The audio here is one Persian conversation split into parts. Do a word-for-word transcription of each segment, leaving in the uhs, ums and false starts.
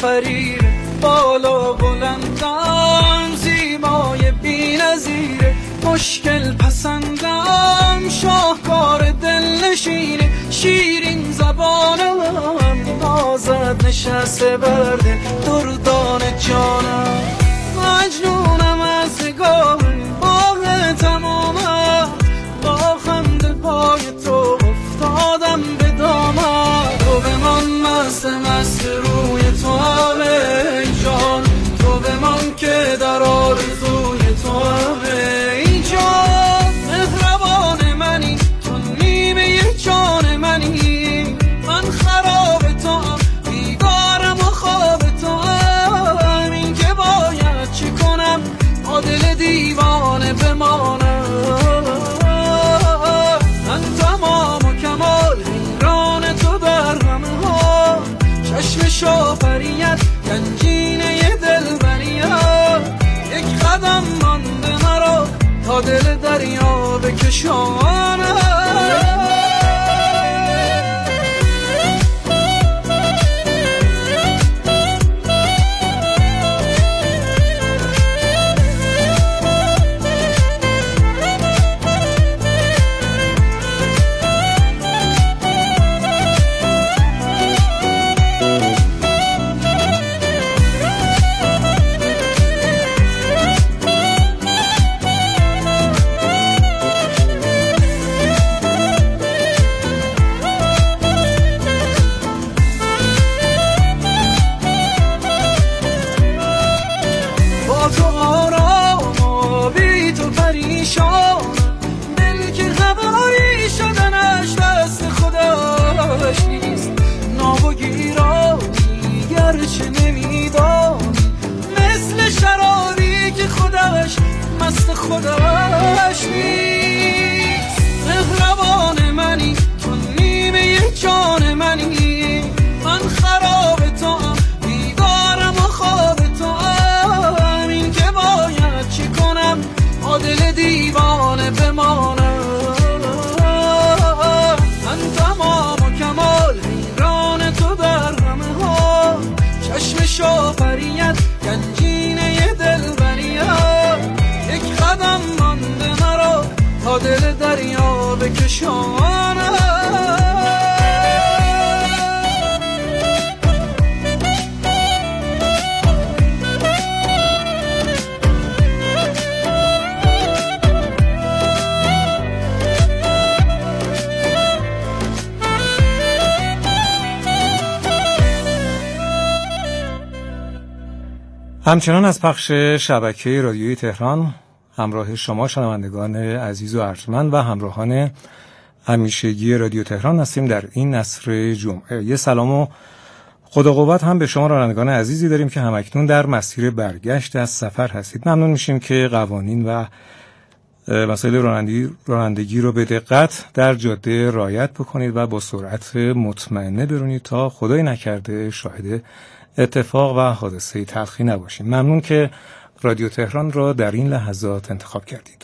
فریب بالا بلندم، زیبای بی‌نظیره، مشکل پسندم، شاهکار دلنشینه، شیرین زبانم، نازد نشسته برده دردان جانم، مجنونم از نگاه باغ تمامم، با خنده پای تو افتادم به دامم، تو بمان مست مست روی تو همه جان، تو بمان که در آرزوی تو همه جان، مهربان منی تو نیمه جان منی، من خراب تو هم بیدارم و خواب تو هم، این که باید چی کنم با دل دیوانه بمانم، من تمام و کمال حیران تو در همه ها، چشم شاپریت گنجینه دلبریت، یک قدم مانده مرا تا دل دریا بکشانم. خودش نیست، مهربان منی تو نیمه جان منی، من خراب تو هم بیدارم و خواب تو هم، این که باید چی کنم با دل دیوانه بمانم، من تمام و کمال حیران تو در همه ها، چشم شاپریت گنجینه دلبریت، یک قدم مانده مرا تا دل دریا بکشانم. همچنان از پخش شبکه رادیویی تهران همراه شما شنوندگان عزیز و ارجمند و همراهان همیشگی رادیو تهران هستیم در این عصر جمعه. یه سلام و خدا قوت هم به شما رانندگان عزیزی داریم که همکنون در مسیر برگشت از سفر هستید. ممنون میشیم که قوانین و مسائل رانندگی رانندگی رو به دقت در جاده رعایت بکنید و با سرعت مطمئنه برونید تا خدای نکرده شاهد اتفاق و حادثه تلخی نباشیم. ممنون که رادیو تهران را در این لحظات انتخاب کردید.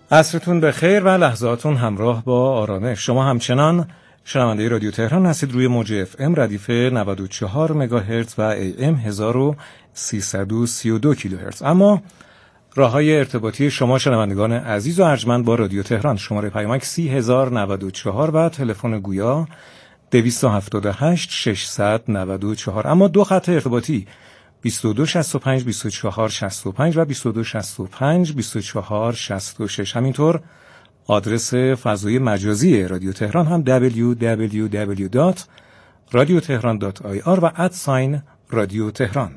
عصرتون به خیر و لحظاتون همراه با آرامش. شما همچنان شنونده رادیو تهران هستید روی موج اف ام ردیف نود و چهار مگاهرتز و ای ام هزار و سیصد و سی و دو کیلوهرتز. اما راه‌های ارتباطی شما شنوندگان عزیز و ارجمند با رادیو تهران: شماره پیامک سی هزار و نود و چهار و تلفن گویا دویست و هفتاد و هشت ششصد و نود و چهار. اما دو خط ارتباطی بیست و دو شصت و پنج بیست و چهار شصت و پنج و بیست و دو شصت و پنج بیست و چهار شصت و شش. همینطور آدرس فضای مجازی رادیو تهران هم دبلیو دبلیو دبلیو دات رادیو تهران دات آی آر و ادساین رادیو تهران.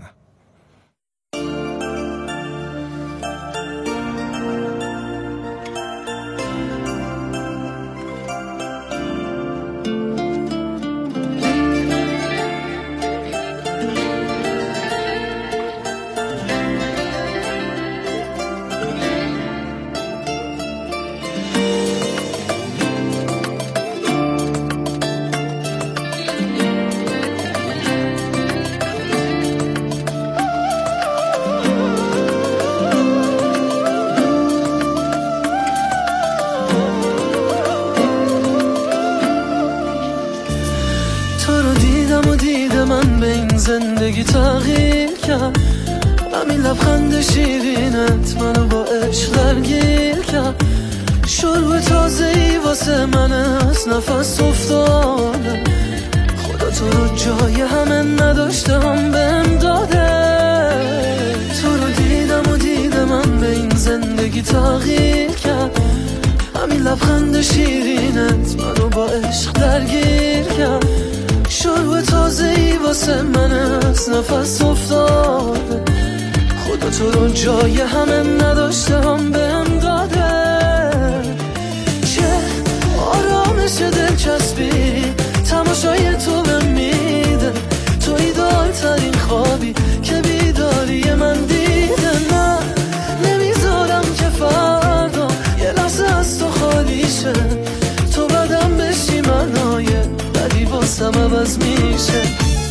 زندگی تغییر کرد، همین لبخند شیرینت منو با عشق درگیر کرد. شروع تازه‌ای واسه من از نفس افتاده، خدا تو رو جای همه نداشته هم بهم داده. تو رو دیدم و دیدم من به این زندگی تغییر کرد، همین لبخند شیرینت منو با عشق درگیر کرد. شروع تازه‌ای واسه من از نفس افتاده، خدا تو رو جای همه نداشته هم بهم داده. چه آرامش دلچسبی تماشای تو بهم میده، تو ایدال ترین خوابی که بیداری من دیده. نه نمیذارم که فردا یه لحظه از تو خالی شه، تو بدم بشی منای بدی واسم عوض میشه.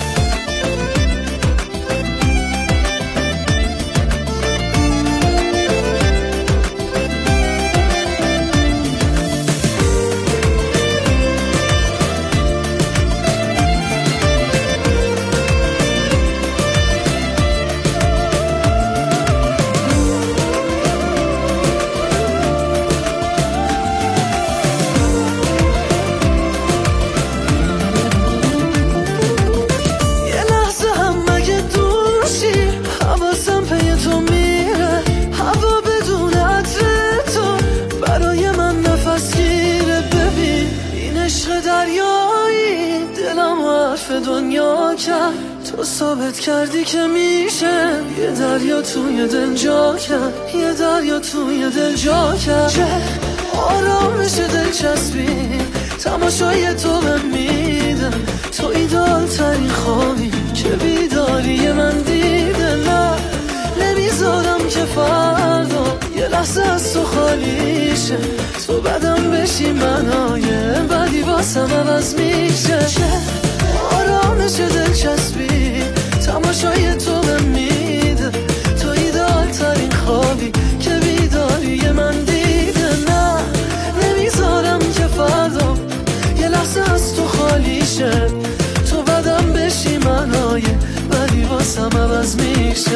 دنیا کرد تو ثابت کردی که میشه، یه دریا توی دل جا کرد، یه دریا توی دل جا کرد. چه آرامش دلچسبی تماشای تو بهم میده، تو ایدال ترین خوابی که بیداری من دیده. نه نمیذارم که فردا یه لحظه از تو خالی شه، تو بدم بشی منای بدی واسم عوض میشه. چه آرامش دلچسبی تماشای تو بهم میده، تو ایدال ترین خوابی که بیداری من دیده. نه نمیذارم که فردا یه لحظه از تو خالی شه، تو بدم بشی منای بدی واسم عوض میشه.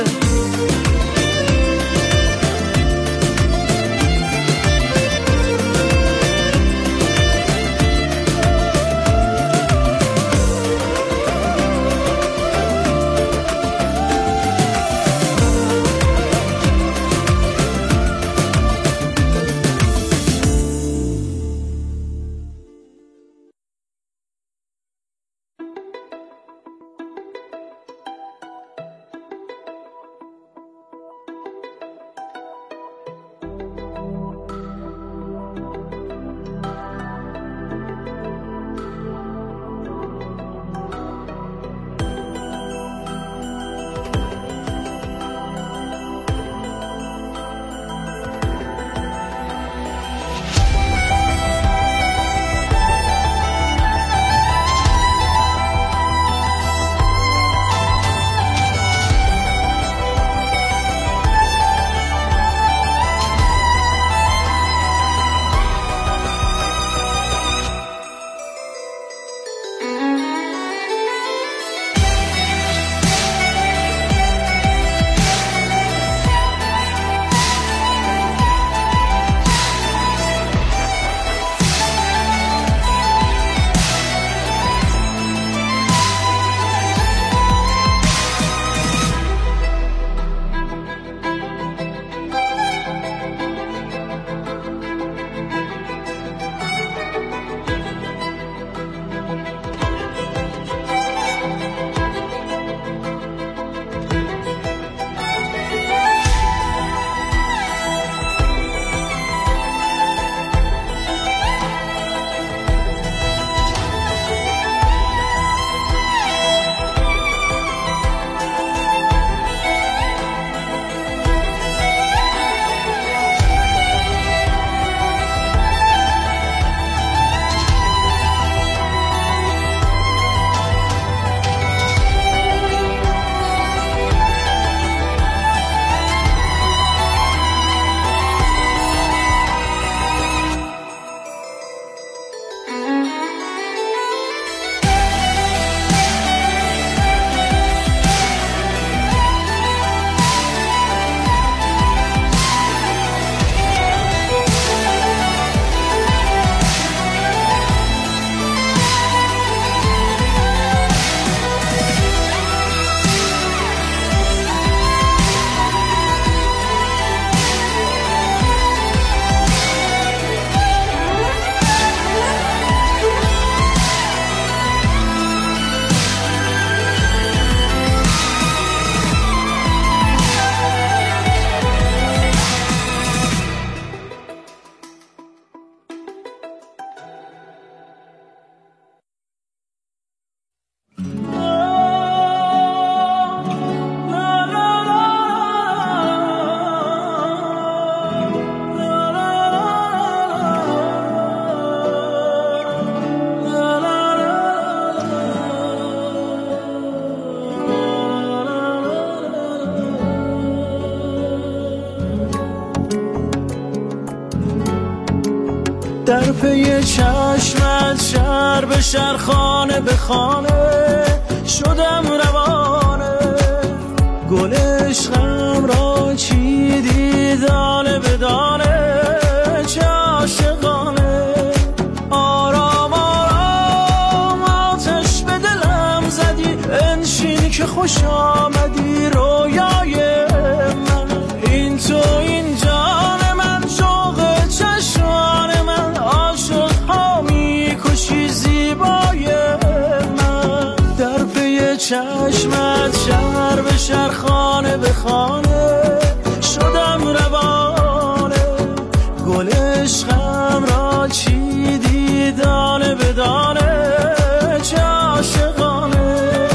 در پی چشمت شهر به شهر خانه به خانه شدم روانه گل عشقم را چیدی دانه به دانه چه عاشقانه آرام آرام آتش به دلم زدی انشین که خوش آمدی رویای من این تو این جان من شوق چشمان من عاشق ها میکشی زیبای من در پی چشمت شهر به شهر خانه به خانه شدم روانه گل عشقم را چیدی دانه به دانه چه عاشقانه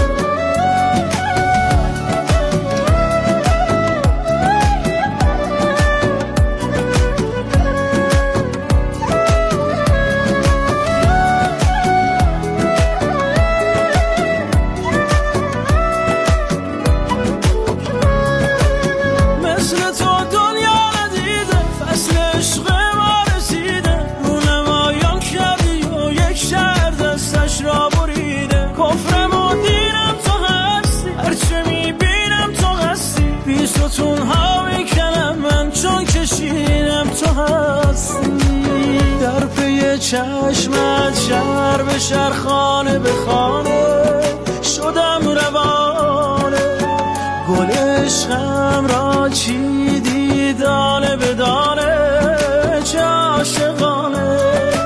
در پی چشمت شهر به شهر خانه به خانه شدم روانه گل عشقم را چیدی دانه به دانه چه عاشقانه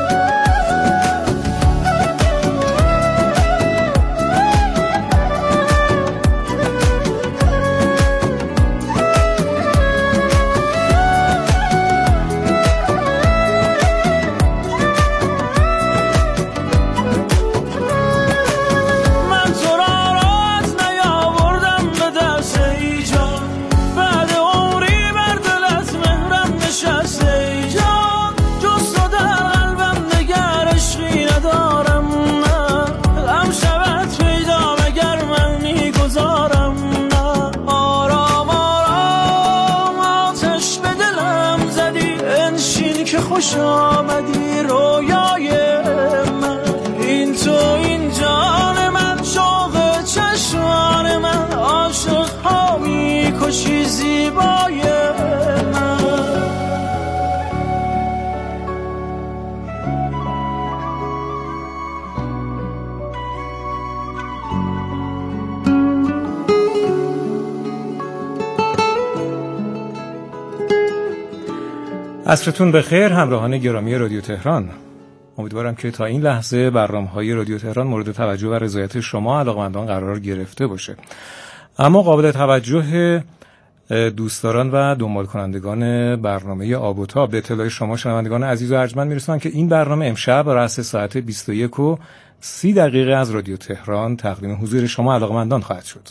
خوش آمدی رویای من این تو این جان من شوق چشمان من عاشق ها میکشی زیبای من عصرتون بخیر همراهان گرامی رادیو تهران. امیدوارم که تا این لحظه برنامه‌های رادیو تهران مورد توجه و رضایت شما علاقه‌مندان قرار گرفته باشه. اما قابل توجه دوستداران و دنبال کنندگان برنامه آب و تاب به اطلاع شما شنوندگان عزیز و ارجمند میرسونم که این برنامه امشب رأس ساعت بیست و یک و سی دقیقه از رادیو تهران تقدیم حضور شما علاقه‌مندان خواهد شد.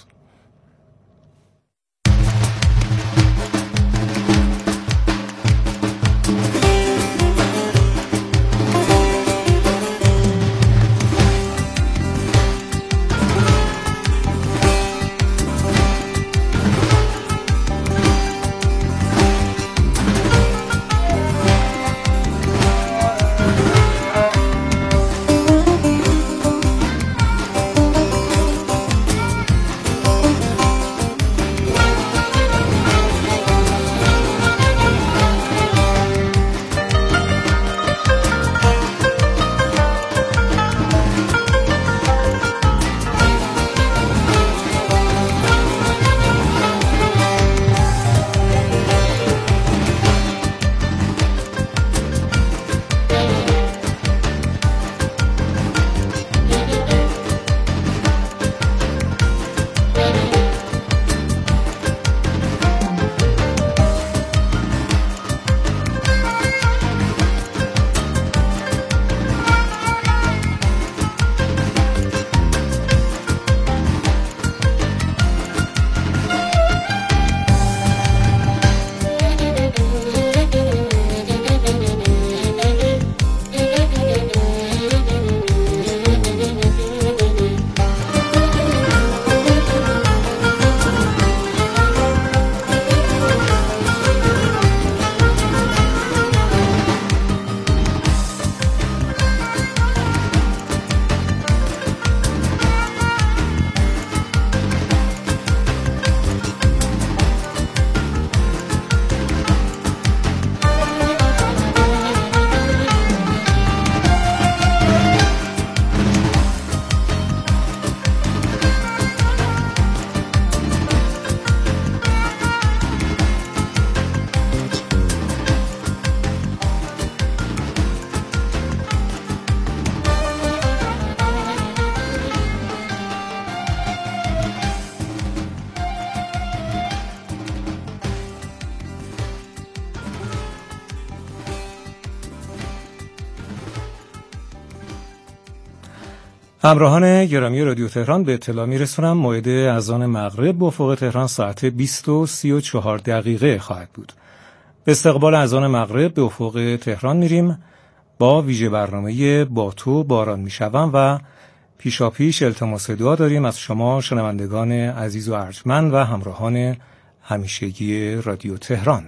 همراهان گرامی رادیو تهران، به اطلاع میرسونم موعد اذان مغرب به افق تهران ساعت بیست و سی و چهار دقیقه خواهد بود. به استقبال اذان مغرب به افق تهران میریم با ویژه برنامه با تو باران میشوم و پیشا پیش التماس دعا داریم از شما شنوندگان عزیز و ارجمند و همراهان همیشگی رادیو تهران.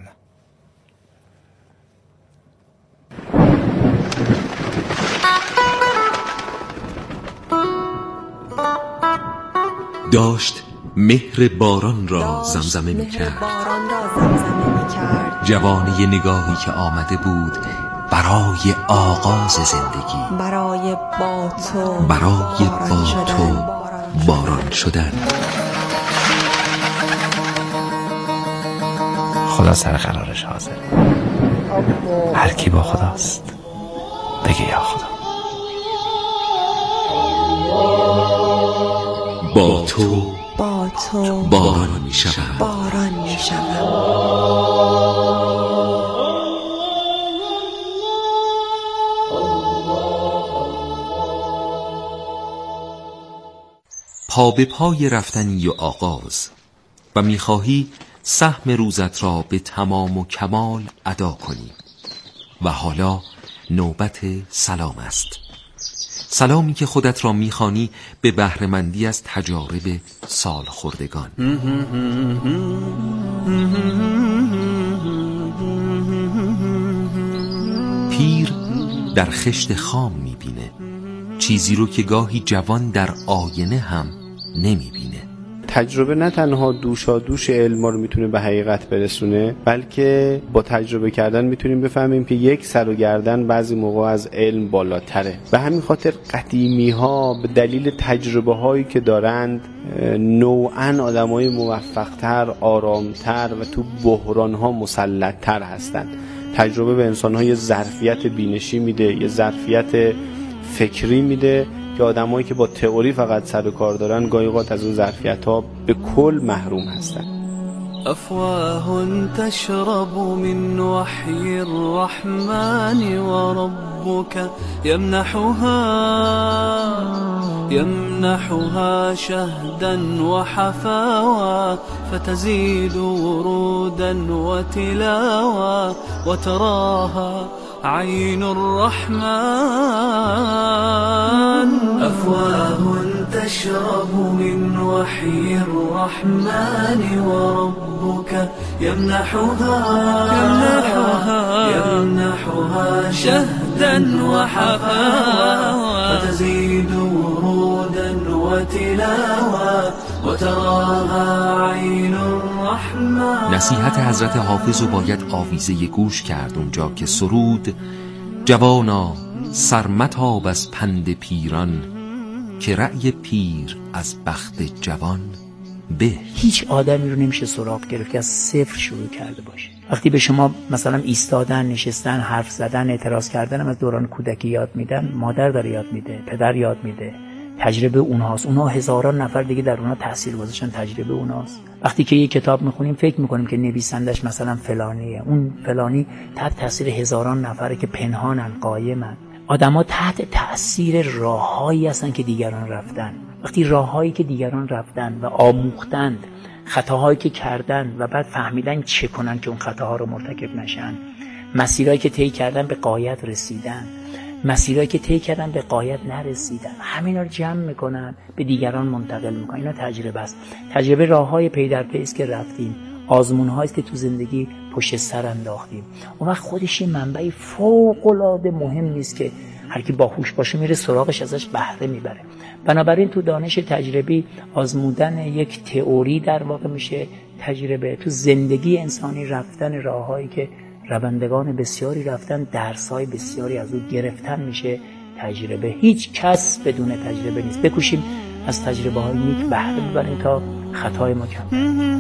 داشت مهر باران را زمزمه می کرد، جوانه نگاهی که آمده بود برای آغاز زندگی، برای با تو برای با تو باران شدن. خدا سر قرارش حاضره. هر کی با خداست بگه یا خدا. با تو با تو باران می شود. باران می شود. پا به پای رفتنی و آغاز و میخواهی سهم روزت را به تمام و کمال ادا کنی و حالا نوبت سلام است. سلامی که خودت را میخوانی به بهره‌مندی از تجارب سال خوردگان. پیر در خشت خام میبینه چیزی رو که گاهی جوان در آینه هم نمیبینه. تجربه نه تنها دوشا دوش علم رو میتونه به حقیقت برسونه، بلکه با تجربه کردن میتونیم بفهمیم که یک سر و گردن بعضی موقع از علم بالاتره. به همین خاطر قدیمی ها به دلیل تجربه هایی که دارند نوعاً آدمای موفق‌تر، آرامتر و تو بحران ها مسلط‌تر هستند. تجربه به انسان ها یه ظرفیت بینشی میده، یه ظرفیت فکری میده که آدمایی که با تئوری فقط سر و کار دارن گاهی اوقات از اون ظرفیت‌ها به کل محروم هستن. أفواه تشرب من وحي الرحمن وربك يمنحها يمنحها شهدا وحفاوى فتزيد ورودا وتلاوى وتراها عين الرحمن. أفواه تشرب من وحي الرحمن وربك يمنحها يمنحها يمنحها شهدا وحفاوى فتزيد ورودا وتلاوى وتراها عين الرحمن. نصیحت حضرت حافظ رو باید آویزه گوش کرد اونجا که سرود: جوانا سرمتاب از پند پیران که رأی پیر از بخت جوان به. هیچ آدمی رو نمیشه سراغ گرفت که از صفر شروع کرده باشه. وقتی به شما مثلا ایستادن، نشستن، حرف زدن، اعتراض کردن هم از دوران کودکی یاد میدن، مادر داره یاد میده، پدر یاد میده، تجربه اونهاست. اونها هزاران نفر دیگه در اونها تاثیر گذاشتن، تجربه اونهاست. وقتی که یک کتاب میخونیم فکر میکنیم که نویسندش مثلا فلانیه، اون فلانی تحت تاثیر هزاران نفره که پنهانن، قایمن. آدم‌ها تحت تأثیر راههایی هستن که دیگران رفتن. وقتی راههایی که دیگران رفتن و آموختند، خطاهایی که کردن و بعد فهمیدن چه کنن که اون خطاها رو مرتکب نشن، مسیرهایی که طی کردن به غایت رسیدن، مسیرهایی که طی کردن به غایت نرسیدن، همینا رو جمع میکنن به دیگران منتقل میکنن. اینا تجربه است. تجربه راههای پی در پی است که رفتیم، آزمون‌هایی است که تو زندگی پشت سر انداختیم. اون وقت خودش یه منبع فوق‌العاده مهم نیست که هر کی باهوش باشه میره سراغش، ازش بهره میبره. بنابراین تو دانش تجربی آزمودن یک تئوری در واقع میشه تجربه. تو زندگی انسانی رفتن راههایی که روندگان بسیاری رفتن، درس‌های بسیاری از او گرفتن میشه تجربه. هیچ کس بدون تجربه نیست. بکوشیم از تجربه‌های نیک بهره ببریم تا خطای ما کم بشه.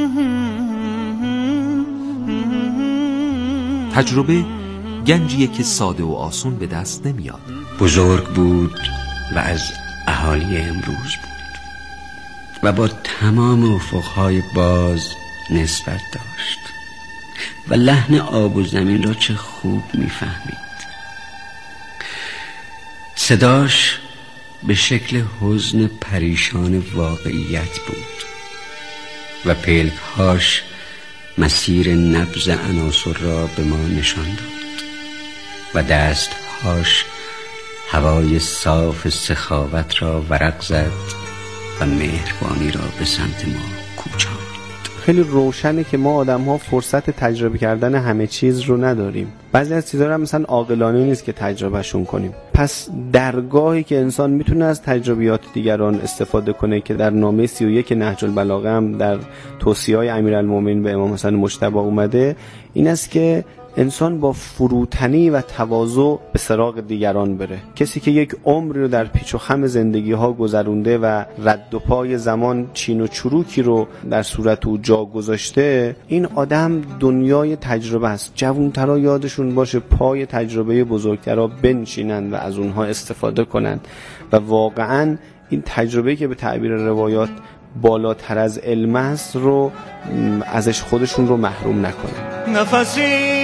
تجربه گنجیه که ساده و آسون به دست نمیاد. بزرگ بود و از اهالی امروز بود و با تمام افقهای باز نسبت داشت و لحن آب و زمین را چه خوب میفهمید. صداش به شکل حزن پریشان واقعیت بود و پلک‌هاش مسیر نبض عناصر را به ما نشان داد و دستهاش هوای صاف سخاوت را ورق زد و مهربانی را به سمت ما کوچاند. خیلی روشنه که ما آدم ها فرصت تجربه کردن همه چیز رو نداریم. بعضی از چیزا رو مثلا عاقلانه نیست که تجربهشون کنیم. پس درگاهی که انسان میتونه از تجربیات دیگران استفاده کنه که در نامه سی و یک نهج البلاغه هم در توصیه‌های امیرالمومنین به امام حسن مجتبی اومده، این است که انسان با فروتنی و تواضع به سراغ دیگران بره. کسی که یک عمری رو در پیچ و خم زندگی ها گذرونده و رد و پای زمان چین و چروکی رو در صورت او جا گذاشته، این آدم دنیای تجربه است. جوانترا یادشون باشه پای تجربه بزرگترا بنشینند و از اونها استفاده کنند و واقعا این تجربه که به تعبیر روایات بالاتر از علم است رو ازش خودشون رو محروم نکنن. نفسی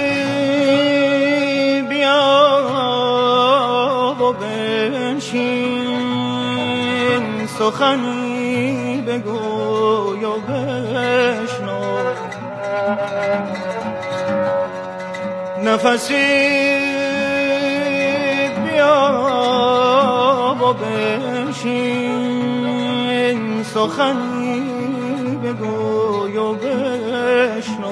و بنشین، سخنی بگوی و بشنو، نفسی بیا و بنشین، سخنی بگوی و بشنو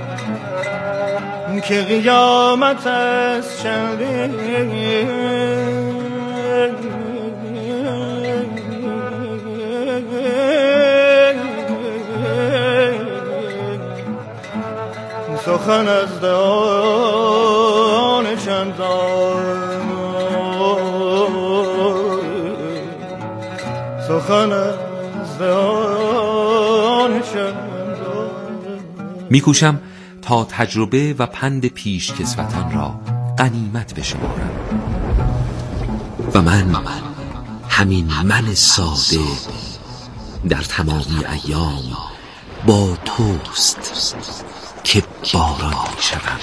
که قیامت از شنبه سخن از دهان چندان، سخن از دهان چندان. میکوشم تا تجربه و پند پیش کسوتان را غنیمت بشمارم و من همین من ساده در تمامی ایام با توست که باران شدم.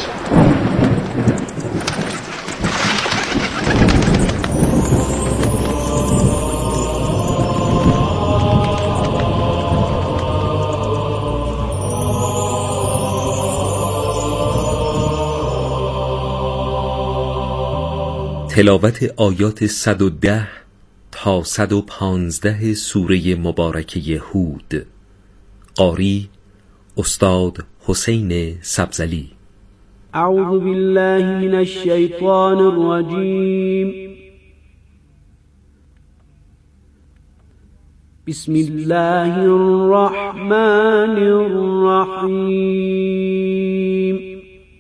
تلاوت آیات صد و ده تا صد و پانزده سوره مبارکه هود. قاری استاد حسین سبزلی. اعوذ بالله من الشیطان الرجیم. بسم الله الرحمن الرحیم.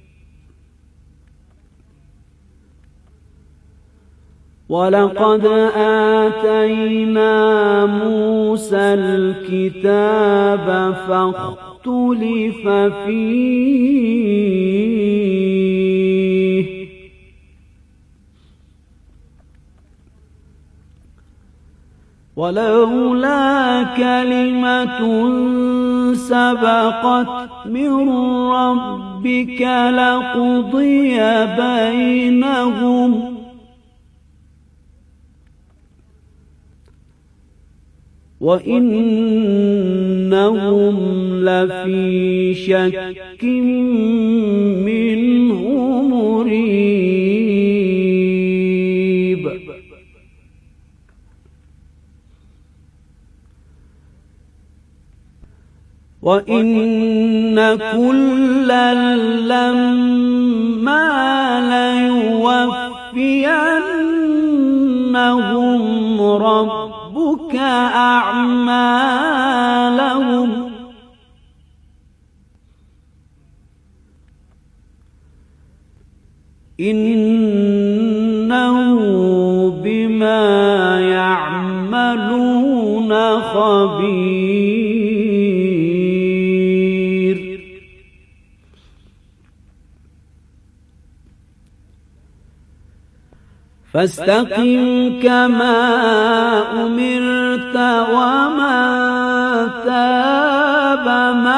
ولقد آتينا موسى الكتاب فاختلف فيه ولولا كلمة سبقت من ربك لقضي بينهم وَإِنَّهُمْ لَفِي شَكٍّ مِّنْهُ مُرِيبٍ. وَإِنَّ كُلًّا لَّمَّا لَيُوَفِّيَنَّهُمْ رَبُّكَ أعمالهم إنه بما يعملون خبير. فاستقم كما أمرت ومن تاب